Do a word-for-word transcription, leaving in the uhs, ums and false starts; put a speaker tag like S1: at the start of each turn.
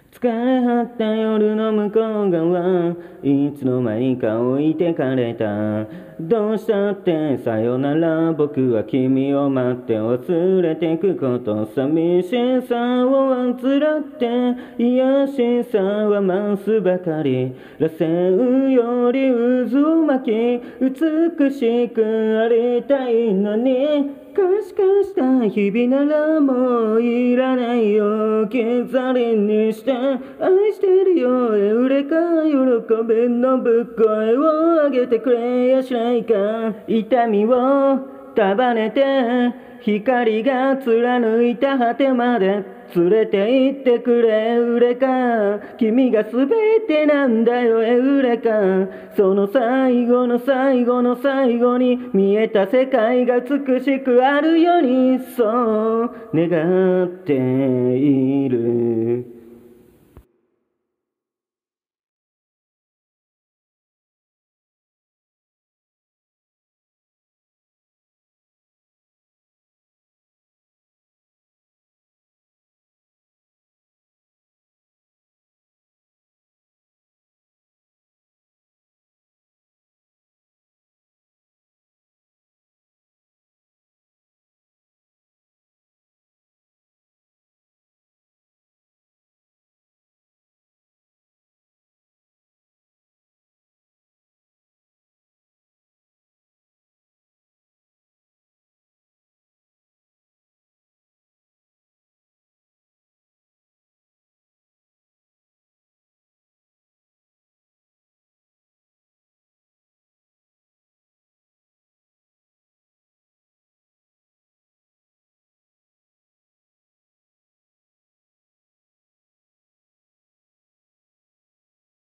S1: 疲れ果った夜の向こう側、いつの間にか置いてかれた。どうしたってさよなら、僕は君を待って忘れてくこと。寂しさを患って癒しさは増すばかり。螺旋より渦を巻き、美しくありたいのに、可視化した日々ならもういらないよ。置き去りにして愛してるよ。エウレカ喜びのぶっ声を上げてくれやしないか。痛みを束ねて光が貫いた果てまで連れて行ってくれエウレカ。君が全てなんだよエウレカ。その最後の最後の最後に見えた世界が美しくあるようにそう願っている。